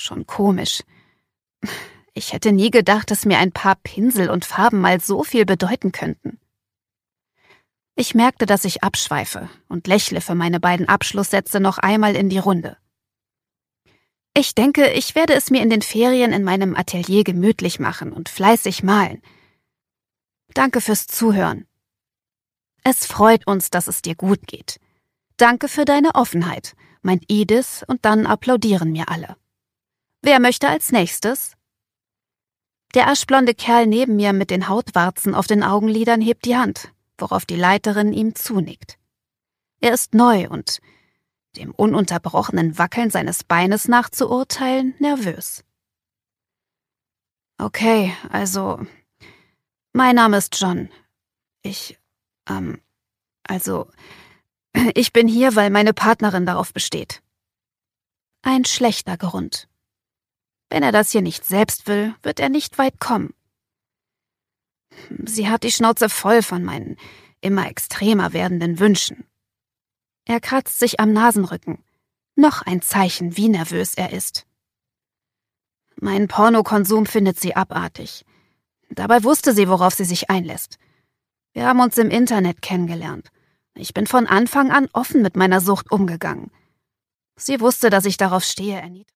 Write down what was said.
Schon komisch. Ich hätte nie gedacht, dass mir ein paar Pinsel und Farben mal so viel bedeuten könnten. Ich merkte, dass ich abschweife und lächle für meine beiden Abschlusssätze noch einmal in die Runde. Ich denke, ich werde es mir in den Ferien in meinem Atelier gemütlich machen und fleißig malen. Danke fürs Zuhören. Es freut uns, dass es dir gut geht. Danke für deine Offenheit, meint Edith, und dann applaudieren mir alle. Wer möchte als nächstes? Der aschblonde Kerl neben mir mit den Hautwarzen auf den Augenlidern hebt die Hand, worauf die Leiterin ihm zunickt. Er ist neu und, dem ununterbrochenen Wackeln seines Beines nach zu urteilen, nervös. Okay, also, mein Name ist John. Ich bin hier, weil meine Partnerin darauf besteht. Ein schlechter Grund. Wenn er das hier nicht selbst will, wird er nicht weit kommen. Sie hat die Schnauze voll von meinen immer extremer werdenden Wünschen. Er kratzt sich am Nasenrücken. Noch ein Zeichen, wie nervös er ist. Mein Pornokonsum findet sie abartig. Dabei wusste sie, worauf sie sich einlässt. Wir haben uns im Internet kennengelernt. Ich bin von Anfang an offen mit meiner Sucht umgegangen. Sie wusste, dass ich darauf stehe,